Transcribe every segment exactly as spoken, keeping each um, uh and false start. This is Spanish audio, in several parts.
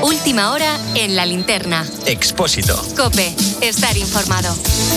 Última hora en La Linterna. Expósito. COPE. Estar informado.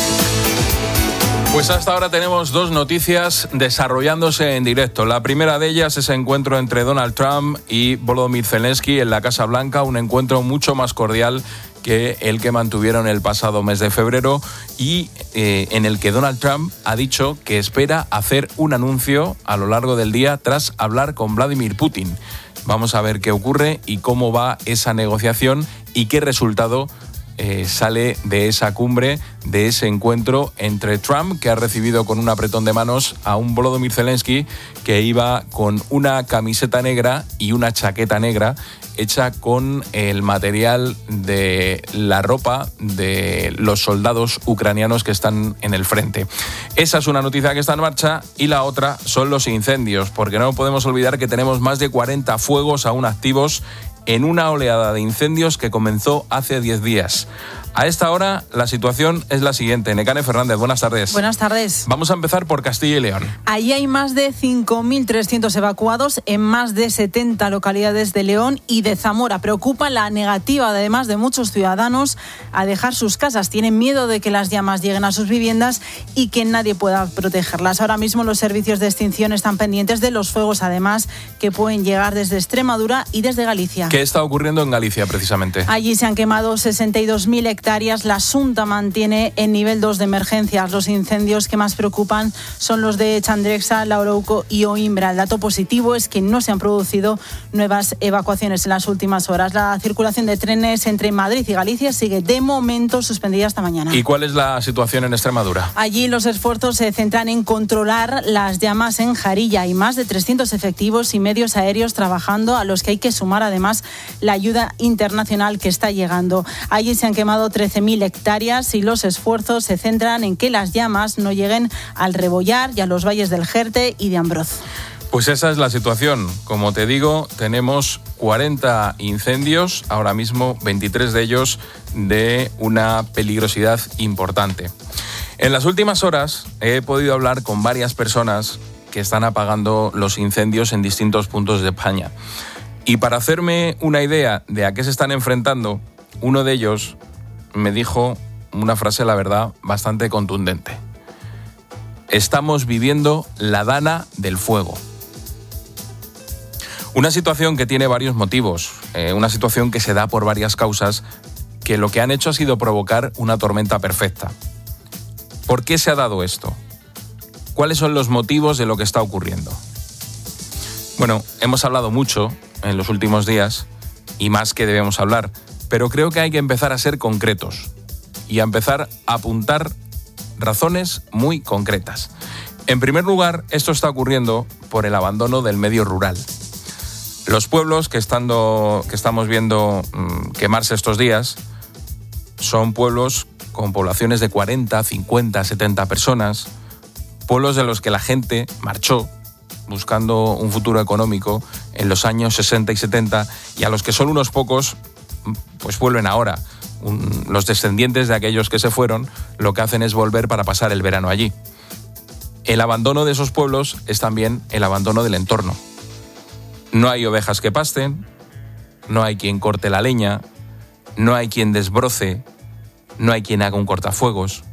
Pues hasta ahora tenemos dos noticias desarrollándose en directo. La primera de ellas es el encuentro entre Donald Trump y Volodymyr Zelensky en la Casa Blanca, un encuentro mucho más cordial que el que mantuvieron el pasado mes de febrero y eh, en el que Donald Trump ha dicho que espera hacer un anuncio a lo largo del día tras hablar con Vladimir Putin. Vamos a ver qué ocurre y cómo va esa negociación y qué resultado Eh, sale de esa cumbre, de ese encuentro entre Trump, que ha recibido con un apretón de manos a un Volodymyr Zelensky que iba con una camiseta negra y una chaqueta negra hecha con el material de la ropa de los soldados ucranianos que están en el frente. Esa es una noticia que está en marcha y la otra son los incendios, porque no podemos olvidar que tenemos más de cuarenta fuegos aún activos en una oleada de incendios que comenzó hace diez días. A esta hora la situación es la siguiente. Nekane Fernández, buenas tardes. Buenas tardes. Vamos a empezar por Castilla y León. Allí hay más de cinco mil trescientos evacuados en más de setenta localidades de León y de Zamora. Preocupa la negativa, además, de muchos ciudadanos a dejar sus casas. Tienen miedo de que las llamas lleguen a sus viviendas y que nadie pueda protegerlas. Ahora mismo los servicios de extinción están pendientes de los fuegos, además, que pueden llegar desde Extremadura y desde Galicia. ¿Qué está ocurriendo en Galicia, precisamente? Allí se han quemado sesenta y dos mil hectáreas. La Xunta mantiene en nivel dos de emergencias. Los incendios que más preocupan son los de Chandrexa, Laurouco y Oimbra. El dato positivo es que no se han producido nuevas evacuaciones en las últimas horas. La circulación de trenes entre Madrid y Galicia sigue de momento suspendida hasta mañana. ¿Y cuál es la situación en Extremadura? Allí los esfuerzos se centran en controlar las llamas en Jarilla. Hay más de trescientos efectivos y medios aéreos trabajando, a los que hay que sumar además la ayuda internacional que está llegando. Allí se han quemado trece mil hectáreas y los esfuerzos se centran en que las llamas no lleguen al Rebollar y a los valles del Jerte y de Ambroz. Pues esa es la situación. Como te digo, tenemos cuarenta incendios, ahora mismo veintitrés de ellos de una peligrosidad importante. En las últimas horas he podido hablar con varias personas que están apagando los incendios en distintos puntos de España. Y para hacerme una idea de a qué se están enfrentando, uno de ellos me dijo una frase, la verdad, bastante contundente. Estamos viviendo la dana del fuego. Una situación que tiene varios motivos, eh, una situación que se da por varias causas, que lo que han hecho ha sido provocar una tormenta perfecta. ¿Por qué se ha dado esto? ¿Cuáles son los motivos de lo que está ocurriendo? Bueno, hemos hablado mucho en los últimos días, y más que debemos hablar, pero creo que hay que empezar a ser concretos y a empezar a apuntar razones muy concretas. En primer lugar, esto está ocurriendo por el abandono del medio rural. Los pueblos que, estando, que estamos viendo mmm, quemarse estos días son pueblos con poblaciones de cuarenta, cincuenta, setenta personas, pueblos de los que la gente marchó buscando un futuro económico en los años sesenta y setenta y a los que solo unos pocos pues vuelven ahora. Un, los descendientes de aquellos que se fueron lo que hacen es volver para pasar el verano allí. El abandono de esos pueblos es también el abandono del entorno. No hay ovejas que pasten, no hay quien corte la leña, no hay quien desbroce, no hay quien haga un cortafuegos.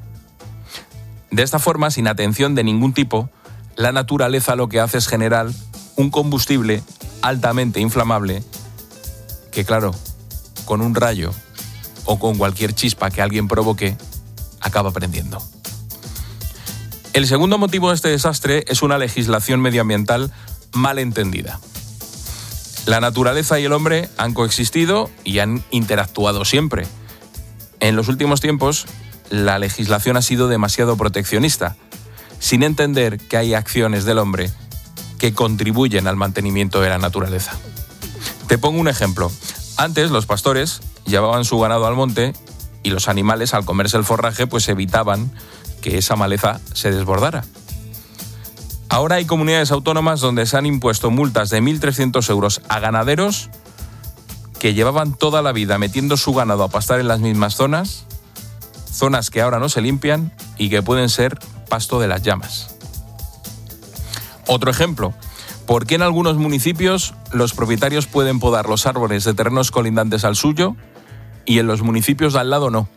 De esta forma, sin atención de ningún tipo, la naturaleza lo que hace es generar un combustible altamente inflamable que, claro, con un rayo o con cualquier chispa que alguien provoque, acaba prendiendo. El segundo motivo de este desastre es una legislación medioambiental mal entendida. La naturaleza y el hombre han coexistido y han interactuado siempre. En los últimos tiempos, la legislación ha sido demasiado proteccionista, sin entender que hay acciones del hombre que contribuyen al mantenimiento de la naturaleza. Te pongo un ejemplo. Antes los pastores llevaban su ganado al monte y los animales, al comerse el forraje, pues evitaban que esa maleza se desbordara. Ahora hay comunidades autónomas donde se han impuesto multas de mil trescientos euros a ganaderos que llevaban toda la vida metiendo su ganado a pastar en las mismas zonas, zonas que ahora no se limpian y que pueden ser pasto de las llamas. Otro ejemplo, ¿Por qué en algunos municipios los propietarios pueden podar los árboles de terrenos colindantes al suyo y en los municipios de al lado no?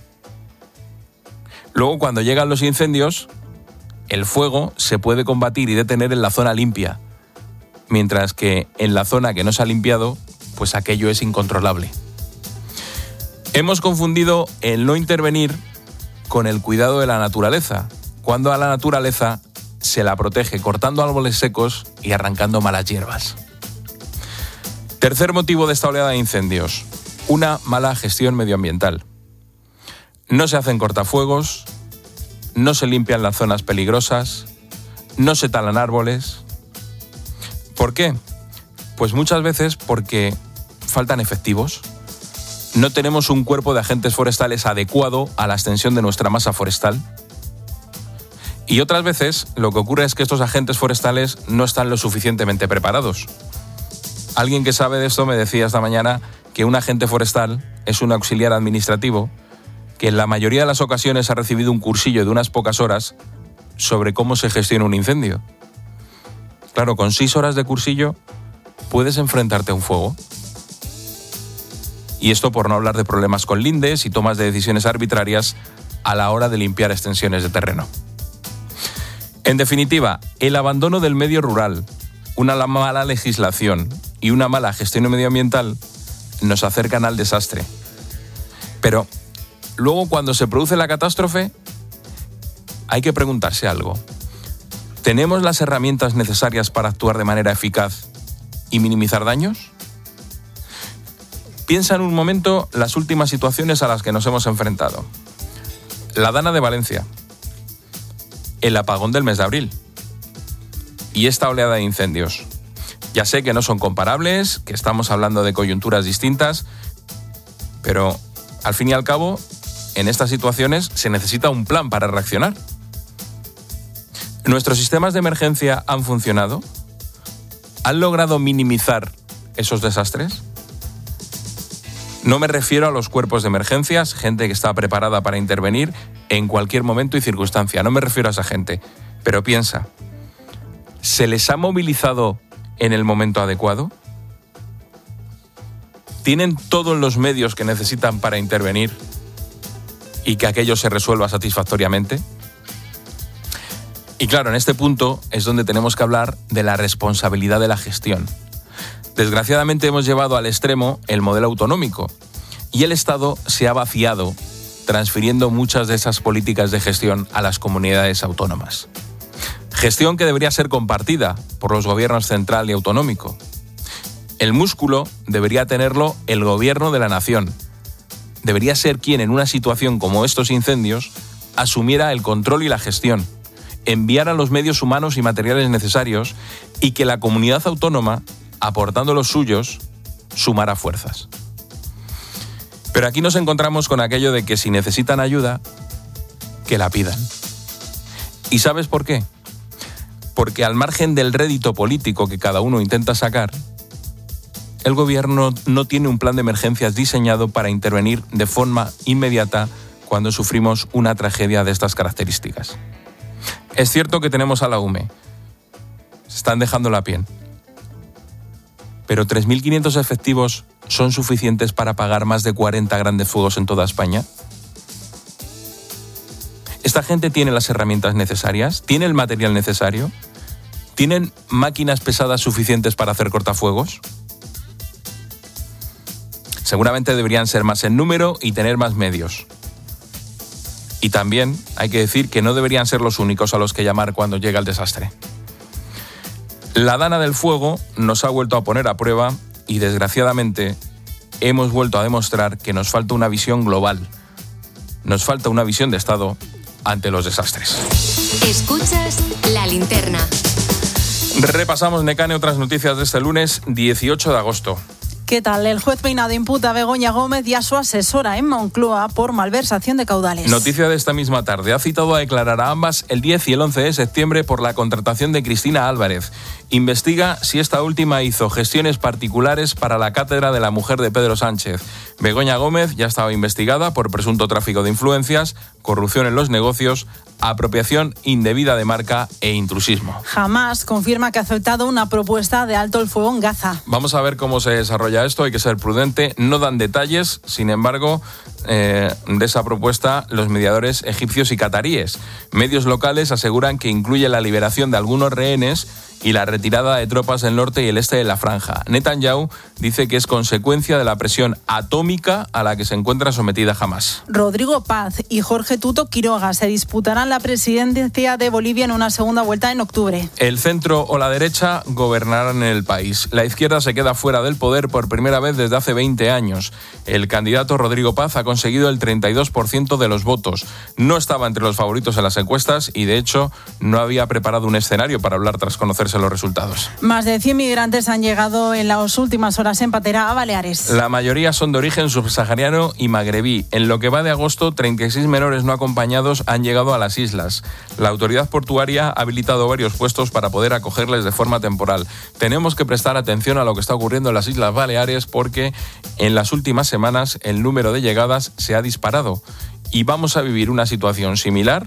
Luego, cuando llegan los incendios, el fuego se puede combatir y detener en la zona limpia, mientras que en la zona que no se ha limpiado, pues aquello es incontrolable. Hemos confundido el no intervenir con el cuidado de la naturaleza, cuando a la naturaleza se la protege cortando árboles secos y arrancando malas hierbas. Tercer motivo de esta oleada de incendios: una mala gestión medioambiental. No se hacen cortafuegos, no se limpian las zonas peligrosas, no se talan árboles. ¿Por qué? Pues muchas veces porque faltan efectivos. No tenemos un cuerpo de agentes forestales adecuado a la extensión de nuestra masa forestal. Y otras veces lo que ocurre es que estos agentes forestales no están lo suficientemente preparados. Alguien que sabe de esto me decía esta mañana que un agente forestal es un auxiliar administrativo que en la mayoría de las ocasiones ha recibido un cursillo de unas pocas horas sobre cómo se gestiona un incendio. Claro, con seis horas de cursillo puedes enfrentarte a un fuego. Y esto por no hablar de problemas con lindes y tomas de decisiones arbitrarias a la hora de limpiar extensiones de terreno. En definitiva, el abandono del medio rural, una mala legislación y una mala gestión medioambiental nos acercan al desastre. Pero luego, cuando se produce la catástrofe, hay que preguntarse algo. ¿Tenemos las herramientas necesarias para actuar de manera eficaz y minimizar daños? Piensa en un momento las últimas situaciones a las que nos hemos enfrentado. La Dana de Valencia, el apagón del mes de abril y esta oleada de incendios. Ya sé que no son comparables, que estamos hablando de coyunturas distintas, pero al fin y al cabo, en estas situaciones se necesita un plan para reaccionar. ¿Nuestros sistemas de emergencia han funcionado? ¿Han logrado minimizar esos desastres? No me refiero a los cuerpos de emergencias, gente que está preparada para intervenir en cualquier momento y circunstancia. No me refiero a esa gente. Pero piensa, ¿se les ha movilizado en el momento adecuado? ¿Tienen todos los medios que necesitan para intervenir y que aquello se resuelva satisfactoriamente? Y claro, en este punto es donde tenemos que hablar de la responsabilidad de la gestión. Desgraciadamente hemos llevado al extremo el modelo autonómico y el Estado se ha vaciado, transfiriendo muchas de esas políticas de gestión a las comunidades autónomas. Gestión que debería ser compartida por los gobiernos central y autonómico. El músculo debería tenerlo el gobierno de la nación. Debería ser quien en una situación como estos incendios asumiera el control y la gestión, enviara los medios humanos y materiales necesarios y que la comunidad autónoma, aportando los suyos, sumara fuerzas. Pero aquí nos encontramos con aquello de que si necesitan ayuda, que la pidan. ¿Y sabes por qué? Porque al margen del rédito político que cada uno intenta sacar, el gobierno no tiene un plan de emergencias diseñado para intervenir de forma inmediata cuando sufrimos una tragedia de estas características. Es cierto que tenemos a la U M E, se están dejando la piel, pero tres mil quinientos efectivos son suficientes para apagar más de cuarenta grandes fuegos en toda España. ¿Esta gente tiene las herramientas necesarias? ¿Tiene el material necesario? ¿Tienen máquinas pesadas suficientes para hacer cortafuegos? Seguramente deberían ser más en número y tener más medios. Y también hay que decir que no deberían ser los únicos a los que llamar cuando llega el desastre. La Dana del Fuego nos ha vuelto a poner a prueba y, desgraciadamente, hemos vuelto a demostrar que nos falta una visión global. Nos falta una visión de Estado ante los desastres. Escuchas La Linterna. Repasamos, Nekane, otras noticias de este lunes dieciocho de agosto. ¿Qué tal? El juez Peinado imputa a Begoña Gómez y a su asesora en Moncloa por malversación de caudales. Noticia de esta misma tarde. Ha citado a declarar a ambas el diez y el once de septiembre por la contratación de Cristina Álvarez investiga si esta última hizo gestiones particulares para la cátedra de la mujer de Pedro Sánchez. Begoña Gómez ya estaba investigada por presunto tráfico de influencias, corrupción en los negocios, apropiación indebida de marca e intrusismo. Hamas confirma que ha aceptado una propuesta de alto el fuego en Gaza. Vamos a ver cómo se desarrolla esto, hay que ser prudente, no dan detalles, sin embargo, eh, de esa propuesta los mediadores egipcios y cataríes. Medios locales aseguran que incluye la liberación de algunos rehenes y la retirada de tropas del norte y el este de la franja. Netanyahu dice que es consecuencia de la presión atómica a la que se encuentra sometida Hamas. Rodrigo Paz y Jorge Tuto Quiroga se disputarán la presidencia de Bolivia en una segunda vuelta en octubre. El centro o la derecha gobernarán el país. La izquierda se queda fuera del poder por primera vez desde hace veinte años. El candidato Rodrigo Paz ha conseguido el treinta y dos por ciento de los votos. No estaba entre los favoritos en las encuestas y, de hecho, no había preparado un escenario para hablar tras conocerse los resultados. Más de cien migrantes han llegado en las últimas horas en patera a Baleares. La mayoría son de origen subsahariano y magrebí. En lo que va de agosto, treinta y seis menores no acompañados han llegado a las islas. La autoridad portuaria ha habilitado varios puestos para poder acogerles de forma temporal. Tenemos que prestar atención a lo que está ocurriendo en las Islas Baleares porque en las últimas semanas el número de llegadas se ha disparado y vamos a vivir una situación similar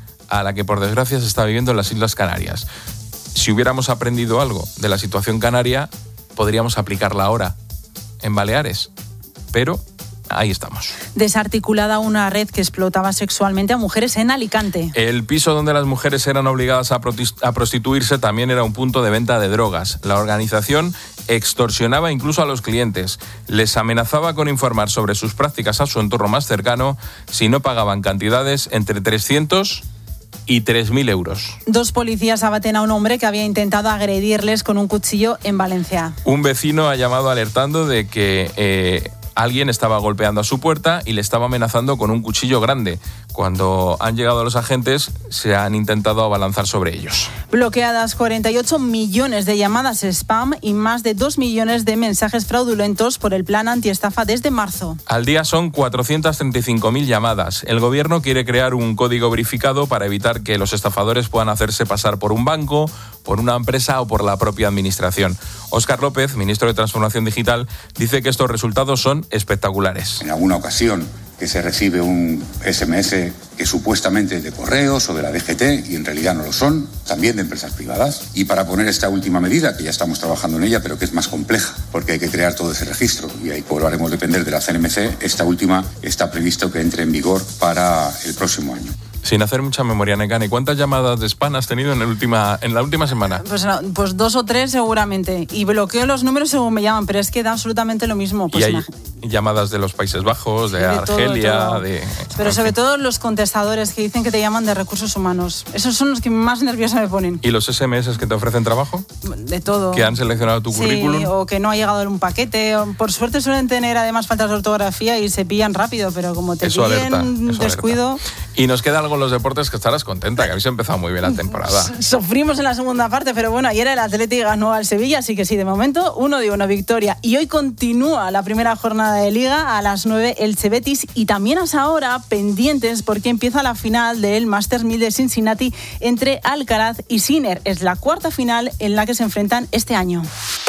a la que por desgracia se está viviendo en las Islas Canarias. Si hubiéramos aprendido algo de la situación canaria, podríamos aplicarla ahora en Baleares. Pero ahí estamos. Desarticulada una red que explotaba sexualmente a mujeres en Alicante. El piso donde las mujeres eran obligadas a prostituirse también era un punto de venta de drogas. La organización extorsionaba incluso a los clientes. Les amenazaba con informar sobre sus prácticas a su entorno más cercano si no pagaban cantidades entre trescientos y tres mil euros. Dos policías abaten a un hombre que había intentado agredirles con un cuchillo en Valencia. Un vecino ha llamado alertando de que eh, alguien estaba golpeando a su puerta y le estaba amenazando con un cuchillo grande. Cuando han llegado los agentes, se han intentado abalanzar sobre ellos. Bloqueadas cuarenta y ocho millones de llamadas spam y más de dos millones de mensajes fraudulentos por el plan antiestafa desde marzo. Al día son cuatrocientas treinta y cinco mil llamadas. El gobierno quiere crear un código verificado para evitar que los estafadores puedan hacerse pasar por un banco, por una empresa o por la propia administración. Óscar López, ministro de Transformación Digital, dice que estos resultados son espectaculares. En alguna ocasión que se recibe un ese eme ese que supuestamente es de correos o de la D G T y en realidad no lo son, también de empresas privadas. Y para poner esta última medida, que ya estamos trabajando en ella, pero que es más compleja, porque hay que crear todo ese registro y ahí cobraremos depender de la C N M C, esta última está previsto que entre en vigor para el próximo año. Sin hacer mucha memoria, Nekane, ¿cuántas llamadas de spam has tenido en, el última, en la última semana? Pues, pues dos o tres seguramente. Y bloqueo los números según me llaman, pero es que da absolutamente lo mismo. Pues y hay imag- llamadas de los Países Bajos, de, de Argelia, todo, todo. de... Pero sobre todo los contestadores que dicen que te llaman de recursos humanos. Esos son los que más nerviosa me ponen. ¿Y los ese eme ese que te ofrecen trabajo? De todo. ¿Que han seleccionado tu sí, currículum? O que no ha llegado en un paquete. Por suerte suelen tener además faltas de ortografía y se pillan rápido, pero como te eso pillen alerta, eso descuido... Alerta. Y nos queda algo en los deportes que estarás contenta, que habéis empezado muy bien la temporada. Sufrimos en la segunda parte, pero bueno, ayer el Atlético ganó al Sevilla, así que sí, de momento uno de una victoria. Y hoy continúa la primera jornada de Liga a las nueve Elche Betis y también hasta ahora pendientes porque empieza la final del Masters mil de Cincinnati entre Alcaraz y Sinner. Es la cuarta final en la que se enfrentan este año.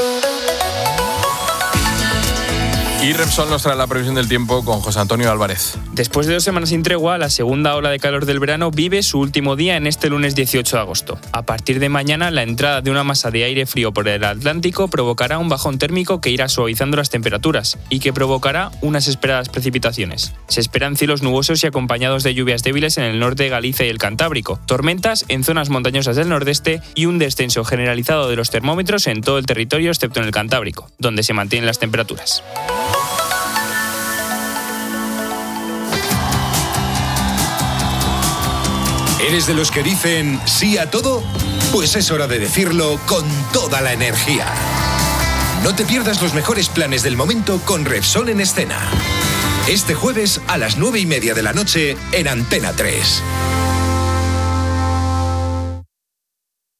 Y Repsol nos trae la previsión del tiempo con José Antonio Álvarez. Después de dos semanas sin tregua, la segunda ola de calor del verano vive su último día en este lunes dieciocho de agosto. A partir de mañana, la entrada de una masa de aire frío por el Atlántico provocará un bajón térmico que irá suavizando las temperaturas y que provocará unas esperadas precipitaciones. Se esperan cielos nubosos y acompañados de lluvias débiles en el norte de Galicia y el Cantábrico, tormentas en zonas montañosas del nordeste y un descenso generalizado de los termómetros en todo el territorio excepto en el Cantábrico, donde se mantienen las temperaturas. ¿Eres de los que dicen sí a todo? Pues es hora de decirlo con toda la energía. No te pierdas los mejores planes del momento con Repsol en escena. Este jueves a las nueve y media de la noche en Antena tres.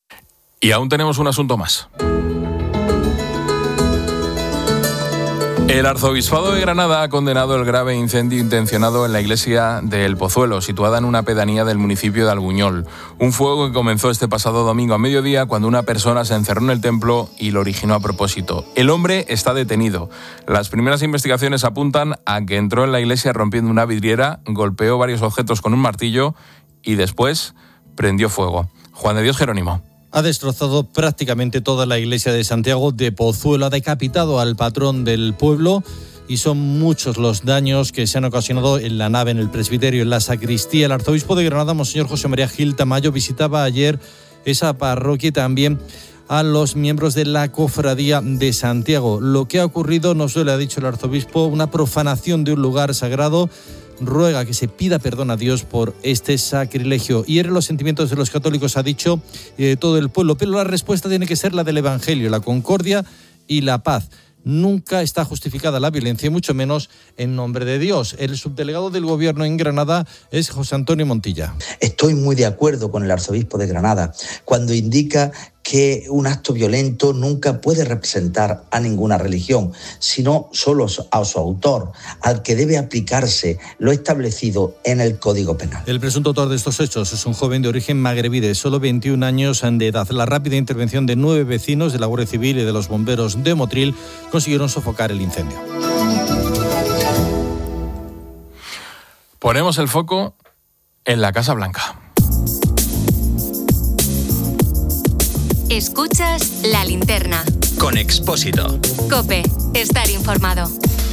Y aún tenemos un asunto más. El Arzobispado de Granada ha condenado el grave incendio intencionado en la iglesia del Pozuelo, situada en una pedanía del municipio de Albuñol. Un fuego que comenzó este pasado domingo a mediodía cuando una persona se encerró en el templo y lo originó a propósito. El hombre está detenido. Las primeras investigaciones apuntan a que entró en la iglesia rompiendo una vidriera, golpeó varios objetos con un martillo y después prendió fuego. Juan de Dios Jerónimo. Ha destrozado prácticamente toda la iglesia de Santiago de Pozuelo, ha decapitado al patrón del pueblo y son muchos los daños que se han ocasionado en la nave, en el presbiterio, en la sacristía. El arzobispo de Granada, monseñor José María Gil Tamayo, visitaba ayer esa parroquia y también a los miembros de la Cofradía de Santiago. Lo que ha ocurrido, nos lo ha dicho el arzobispo, una profanación de un lugar sagrado. Ruega que se pida perdón a Dios por este sacrilegio. Hiere los sentimientos de los católicos, ha dicho, y de todo el pueblo, pero la respuesta tiene que ser la del Evangelio, la concordia y la paz. Nunca está justificada la violencia, y mucho menos en nombre de Dios. El subdelegado del Gobierno en Granada es José Antonio Montilla. Estoy muy de acuerdo con el arzobispo de Granada cuando indica que un acto violento nunca puede representar a ninguna religión, sino solo a su autor, al que debe aplicarse lo establecido en el Código Penal. El presunto autor de estos hechos es un joven de origen magrebí de solo veintiún años de edad. La rápida intervención de nueve vecinos de la Guardia Civil y de los bomberos de Motril consiguieron sofocar el incendio. Ponemos el foco en la Casa Blanca. Escuchas La Linterna. Con Expósito. COPE. Estar informado.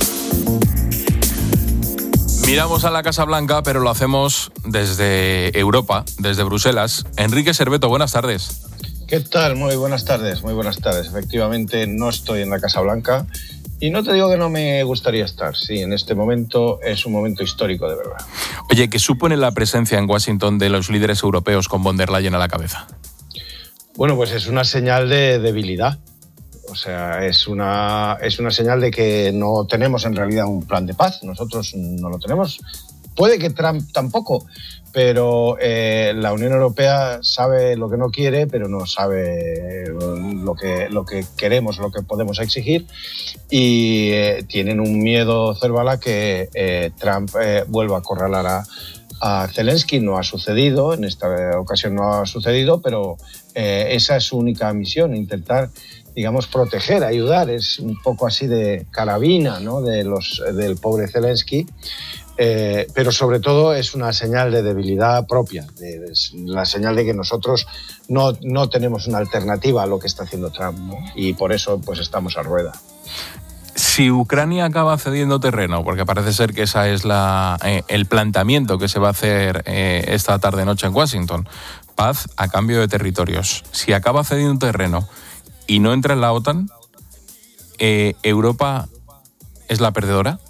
Miramos a la Casa Blanca, pero lo hacemos desde Europa, desde Bruselas. Enrique Serveto, buenas tardes. ¿Qué tal? Muy buenas tardes, muy buenas tardes. Efectivamente, no estoy en la Casa Blanca y no te digo que no me gustaría estar. Sí, en este momento es un momento histórico, de verdad. Oye, ¿qué supone la presencia en Washington de los líderes europeos con von der Leyen a la cabeza? Bueno, pues es una señal de debilidad. O sea, es una, es una señal de que no tenemos en realidad un plan de paz. Nosotros no lo tenemos. Puede que Trump tampoco, pero eh, la Unión Europea sabe lo que no quiere, pero no sabe lo que, lo que queremos, lo que podemos exigir. Y eh, tienen un miedo cerval a que eh, Trump eh, vuelva a acorralar a A Zelensky. No ha sucedido, en esta ocasión no ha sucedido, pero eh, esa es su única misión, intentar, digamos, proteger, ayudar. Es un poco así de carabina, ¿no?, de los, del pobre Zelensky, eh, pero sobre todo es una señal de debilidad propia, de, de, la señal de que nosotros no, no tenemos una alternativa a lo que está haciendo Trump, ¿no? Y por eso pues estamos a rueda. Si Ucrania acaba cediendo terreno, porque parece ser que esa es la, eh, el planteamiento que se va a hacer eh, esta tarde-noche en Washington, paz a cambio de territorios. Si acaba cediendo terreno y no entra en la OTAN, eh, ¿Europa es la perdedora?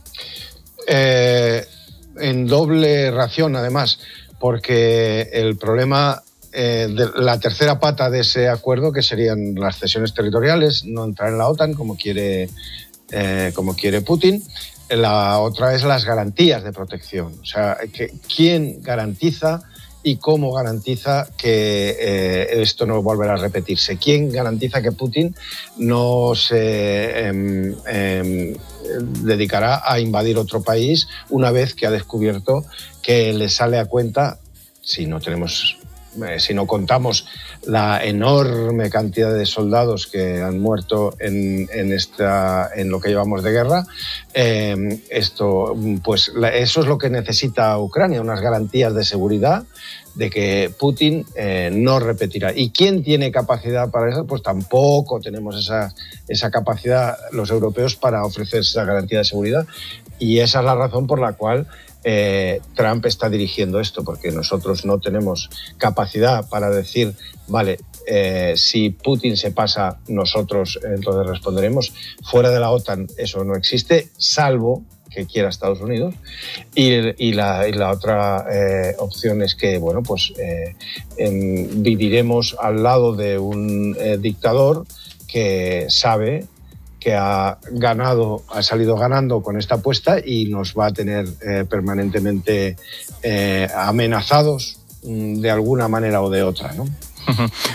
Eh, en doble ración, además, porque el problema... Eh, de la tercera pata de ese acuerdo, que serían las cesiones territoriales, no entrar en la OTAN como quiere, eh, como quiere Putin. La otra es las garantías de protección. O sea, que, ¿quién garantiza y cómo garantiza que eh, esto no volverá a repetirse? ¿Quién garantiza que Putin no se eh, eh, dedicará a invadir otro país una vez que ha descubierto que le sale a cuenta, si no tenemos... Eh, si no contamos la enorme cantidad de soldados que han muerto en, en, esta, en lo que llevamos de guerra, eh, esto, pues, la, eso es lo que necesita Ucrania, unas garantías de seguridad de que Putin eh, no repetirá. ¿Y quién tiene capacidad para eso? Pues tampoco tenemos esa, esa capacidad los europeos para ofrecer esa garantía de seguridad, y esa es la razón por la cual Eh, Trump está dirigiendo esto, porque nosotros no tenemos capacidad para decir, vale, eh, si Putin se pasa, nosotros entonces responderemos. Fuera de la OTAN eso no existe, salvo que quiera Estados Unidos. Y, y, la, y la otra eh, opción es que, bueno, pues eh, en, viviremos al lado de un eh, dictador que sabe que ha ganado, ha salido ganando con esta apuesta y nos va a tener eh, permanentemente eh, amenazados de alguna manera o de otra, ¿no?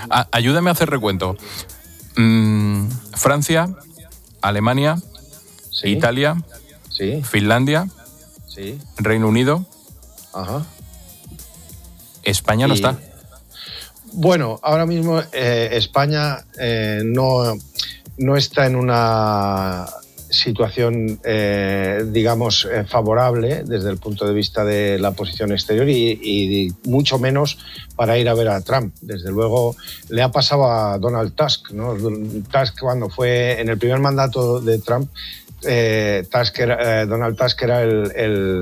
Ayúdame a hacer recuento. Mm, Francia, Alemania, Sí. Italia, sí. Finlandia, sí. Reino Unido. Ajá. España no y, está. Bueno, ahora mismo eh, España eh, no, no está en una situación, eh, digamos, eh, favorable desde el punto de vista de la posición exterior y, y mucho menos para ir a ver a Trump. Desde luego le ha pasado a Donald Tusk, ¿no? Tusk, cuando fue en el primer mandato de Trump, eh, Tusk era, eh, Donald Tusk era el, el,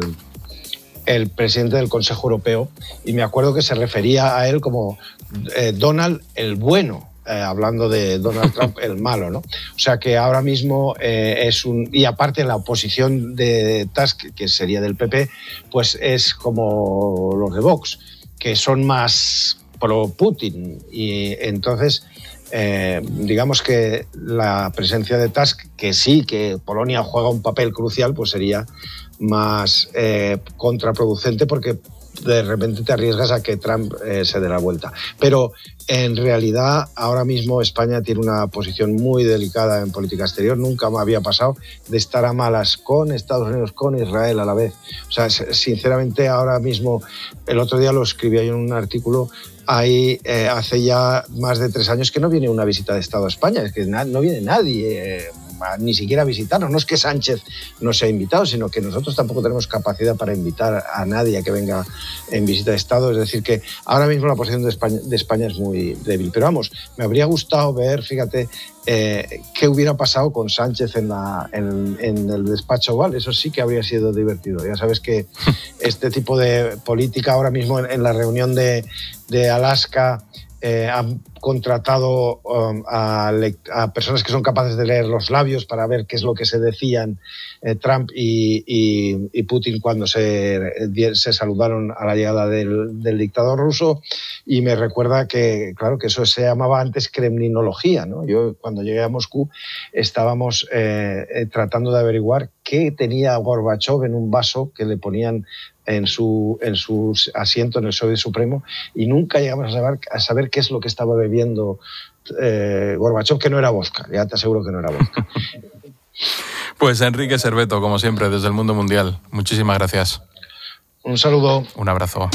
el presidente del Consejo Europeo y me acuerdo que se refería a él como eh, Donald el bueno. Eh, hablando de Donald Trump, el malo, ¿no? O sea que ahora mismo eh, es un... Y aparte la oposición de Tusk, que sería del P P, pues es como los de Vox, que son más pro-Putin. Y entonces, eh, digamos que la presencia de Tusk, que sí, que Polonia juega un papel crucial, pues sería más eh, contraproducente porque de repente te arriesgas a que Trump eh, se dé la vuelta. Pero en realidad ahora mismo España tiene una posición muy delicada en política exterior. Nunca me había pasado de estar a malas con Estados Unidos, con Israel a la vez. O sea, sinceramente ahora mismo, el otro día lo escribí en un artículo, ahí eh, hace ya más de tres años que no viene una visita de Estado a España, es que na- no viene nadie. Eh, ni siquiera a visitarnos. No es que Sánchez nos haya invitado, sino que nosotros tampoco tenemos capacidad para invitar a nadie a que venga en visita de Estado. Es decir, que ahora mismo la posición de España, de España es muy débil. Pero vamos, me habría gustado ver, fíjate, eh, qué hubiera pasado con Sánchez en, la, en, en el despacho Oval. Eso sí que habría sido divertido. Ya sabes que este tipo de política ahora mismo en, en la reunión de, de Alaska eh, han contratado um, a, a personas que son capaces de leer los labios para ver qué es lo que se decían eh, Trump y, y, y Putin cuando se, se saludaron a la llegada del, del dictador ruso, y me recuerda que, claro, que eso se llamaba antes kremlinología, ¿no? Yo cuando llegué a Moscú estábamos eh, eh, tratando de averiguar qué tenía Gorbachov en un vaso que le ponían en su, en su asiento en el Soviet Supremo, y nunca llegamos a saber, a saber qué es lo que estaba bebiendo eh, Gorbachov, que no era vodka, ya te aseguro que no era vodka. Pues Enrique Serveto, como siempre, desde el Mundo Mundial. Muchísimas gracias. Un saludo. Un abrazo.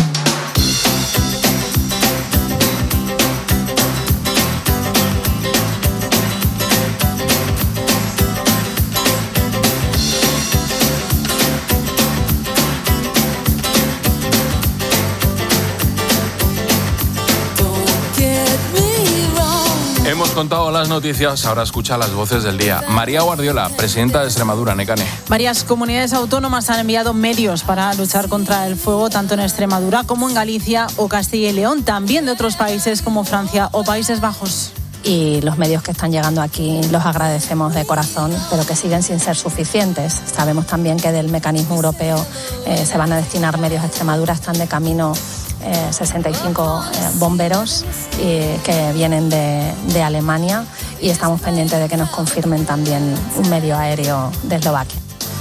Hemos contado las noticias, ahora escucha las voces del día. María Guardiola, presidenta de Extremadura, Nekane. Varias comunidades autónomas han enviado medios para luchar contra el fuego, tanto en Extremadura como en Galicia o Castilla y León, también de otros países como Francia o Países Bajos. Y los medios que están llegando aquí los agradecemos de corazón, pero que siguen sin ser suficientes. Sabemos también que del mecanismo europeo eh, se van a destinar medios a Extremadura, están de camino eh, sesenta y cinco eh, bomberos eh, que vienen de, de Alemania, y estamos pendientes de que nos confirmen también un medio aéreo de Eslovaquia.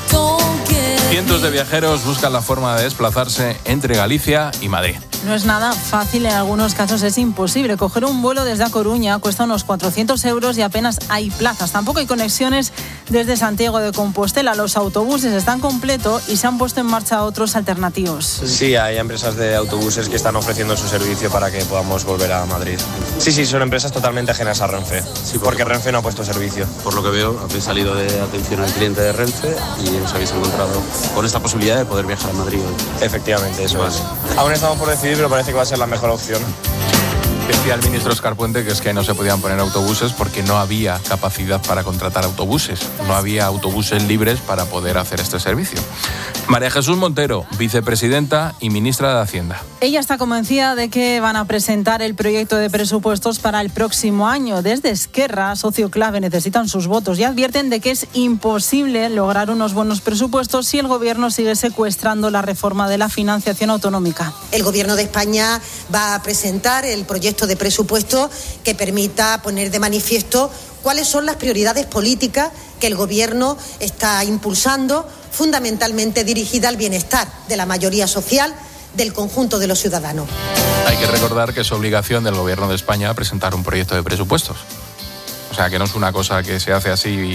Cientos de viajeros buscan la forma de desplazarse entre Galicia y Madrid. No es nada fácil, en algunos casos es imposible. Coger un vuelo desde A Coruña cuesta unos cuatrocientos euros y apenas hay plazas. Tampoco hay conexiones desde Santiago de Compostela. Los autobuses están completos y se han puesto en marcha otros alternativos. Sí, hay empresas de autobuses que están ofreciendo su servicio para que podamos volver a Madrid. Sí, sí, son empresas totalmente ajenas a Renfe, sí, porque Renfe no ha puesto servicio. Por lo que veo, habéis salido de atención al cliente de Renfe y os habéis encontrado con esta posibilidad de poder viajar a Madrid hoy. Efectivamente, eso es. Aún estamos por decidir, pero parece que va a ser la mejor opción. Decía el ministro Óscar Puente que es que no se podían poner autobuses porque no había capacidad para contratar autobuses. No había autobuses libres para poder hacer este servicio. María Jesús Montero, vicepresidenta y ministra de Hacienda. Ella está convencida de que van a presentar el proyecto de presupuestos para el próximo año. Desde Esquerra, socio clave, necesitan sus votos y advierten de que es imposible lograr unos buenos presupuestos si el Gobierno sigue secuestrando la reforma de la financiación autonómica. El Gobierno de España va a presentar el proyecto de presupuesto que permita poner de manifiesto cuáles son las prioridades políticas que el Gobierno está impulsando, fundamentalmente dirigida al bienestar de la mayoría social, del conjunto de los ciudadanos. Hay que recordar que es obligación del Gobierno de España presentar un proyecto de presupuestos. O sea, que no es una cosa que se hace así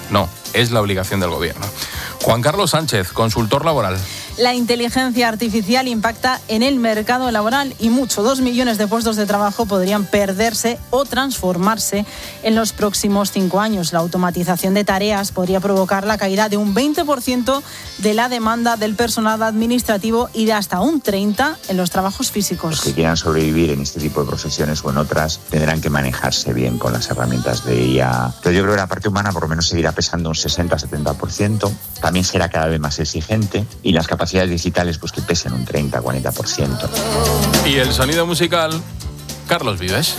No, es la obligación del gobierno. Juan Carlos Sánchez, consultor laboral. La inteligencia artificial impacta en el mercado laboral y mucho. Dos millones de puestos de trabajo podrían perderse o transformarse en los próximos cinco años. La automatización de tareas podría provocar la caída de un veinte por ciento de la demanda del personal administrativo y de hasta un treinta por ciento en los trabajos físicos. Los que quieran sobrevivir en este tipo de profesiones o en otras tendrán que manejarse bien con las herramientas de I A. Entonces yo creo que la parte humana por lo menos seguirá pesando un sesenta a setenta por ciento. También será cada vez más exigente y las capacidades capacidades digitales pues que pesen un treinta a cuarenta por ciento. Y el sonido musical, Carlos Vives.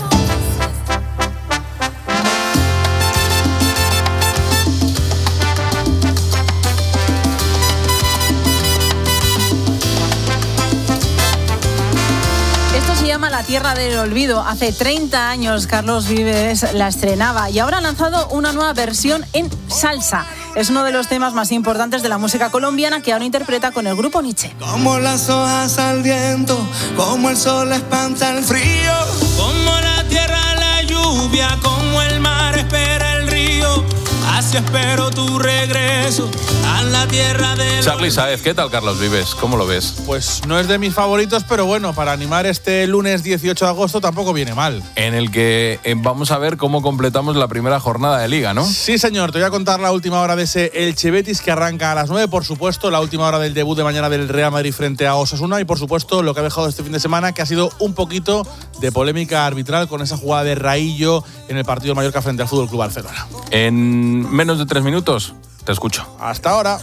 Esto se llama La Tierra del Olvido. Hace treinta años Carlos Vives la estrenaba y ahora ha lanzado una nueva versión en salsa. Es uno de los temas más importantes de la música colombiana que ahora interpreta con el grupo Nietzsche. Como las hojas al viento, como el sol espanta el frío, como la tierra la lluvia, como el mar espera el río, así espero tu regreso a la tierra de... Charly Sáez, ¿qué tal Carlos Vives? ¿Cómo lo ves? Pues no es de mis favoritos, pero bueno, para animar este lunes dieciocho de agosto tampoco viene mal. En el que eh, vamos a ver cómo completamos la primera jornada de Liga, ¿no? Sí, señor, te voy a contar la última hora de ese Elche Betis que arranca a las nueve, por supuesto, la última hora del debut de mañana del Real Madrid frente a Osasuna y por supuesto lo que ha dejado este fin de semana, que ha sido un poquito de polémica arbitral con esa jugada de Raillo en el partido del Mallorca frente al F C Barcelona. En menos de tres minutos, te escucho. Hasta ahora.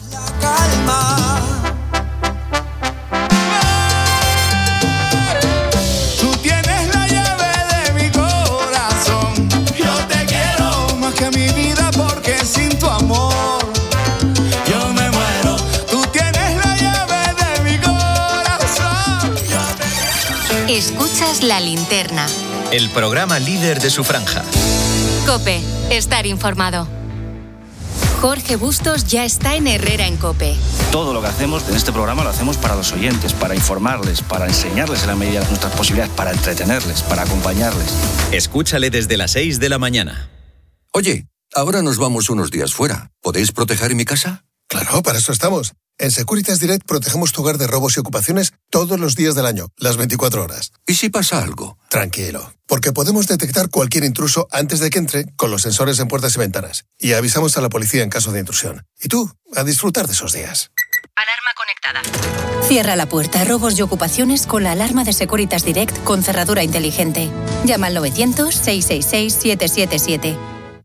Tú tienes la llave de mi corazón. Yo te quiero más que mi vida porque sin tu amor yo me muero. Tú tienes la llave de mi corazón. Escuchas La Linterna. El programa líder de su franja. COPE. Estar informado. Jorge Bustos ya está en Herrera en COPE. Todo lo que hacemos en este programa lo hacemos para los oyentes, para informarles, para enseñarles en la medida de nuestras posibilidades, para entretenerles, para acompañarles. Escúchale desde las seis de la mañana. Oye, ahora nos vamos unos días fuera. ¿Podéis proteger mi casa? Claro, para eso estamos. En Securitas Direct protegemos tu hogar de robos y ocupaciones todos los días del año, las veinticuatro horas. ¿Y si pasa algo? Tranquilo, porque podemos detectar cualquier intruso antes de que entre con los sensores en puertas y ventanas. Y avisamos a la policía en caso de intrusión. Y tú, a disfrutar de esos días. Alarma conectada. Cierra la puerta a robos y ocupaciones con la alarma de Securitas Direct con cerradura inteligente. Llama al novecientos, seiscientos sesenta y seis, setecientos setenta y siete.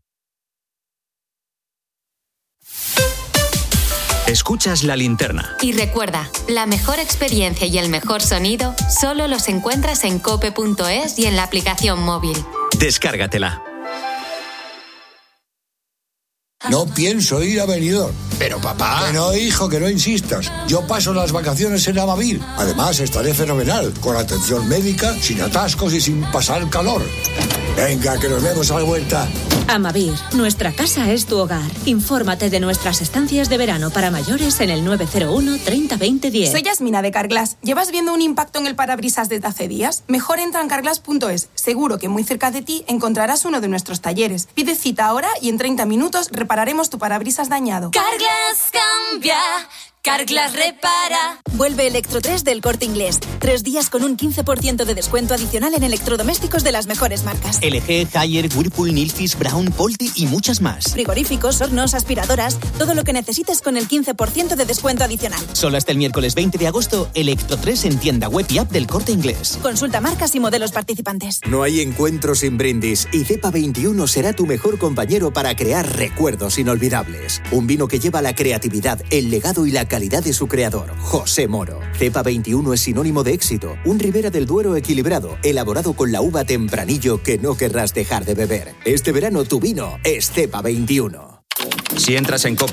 Escuchas La Linterna. Y recuerda, la mejor experiencia y el mejor sonido solo los encuentras en cope punto es y en la aplicación móvil. Descárgatela. No pienso ir a Benidorm. Pero papá... Que no, hijo, que no insistas. Yo paso las vacaciones en Amavir. Además, estaré fenomenal, con atención médica, sin atascos y sin pasar calor. Venga, que nos vemos a la vuelta. Amavir, nuestra casa es tu hogar. Infórmate de nuestras estancias de verano para mayores en el nueve cero uno, treinta, veinte, diez. Soy Yasmina de Carglass. ¿Llevas viendo un impacto en el parabrisas desde hace días? Mejor entra en carglass punto es. Seguro que muy cerca de ti encontrarás uno de nuestros talleres. Pide cita ahora y en treinta minutos repararemos tu parabrisas dañado. Carglass cambia. Carglass repara. Vuelve Electro tres del Corte Inglés. Tres días con un quince por ciento de descuento adicional en electrodomésticos de las mejores marcas. L G, Haier, Whirlpool, Nilfisk, Braun, Polti y muchas más. Frigoríficos, hornos, aspiradoras, todo lo que necesites con el quince por ciento de descuento adicional. Solo hasta el miércoles veinte de agosto, Electro tres en tienda web y app del Corte Inglés. Consulta marcas y modelos participantes. No hay encuentro sin brindis y Cepa veintiuno será tu mejor compañero para crear recuerdos inolvidables. Un vino que lleva la creatividad, el legado y la calidad de su creador, José Moro. Cepa veintiuno es sinónimo de éxito, un Ribera del Duero equilibrado, elaborado con la uva tempranillo que no querrás dejar de beber. Este verano tu vino es Cepa veintiuno. Si entras en Cope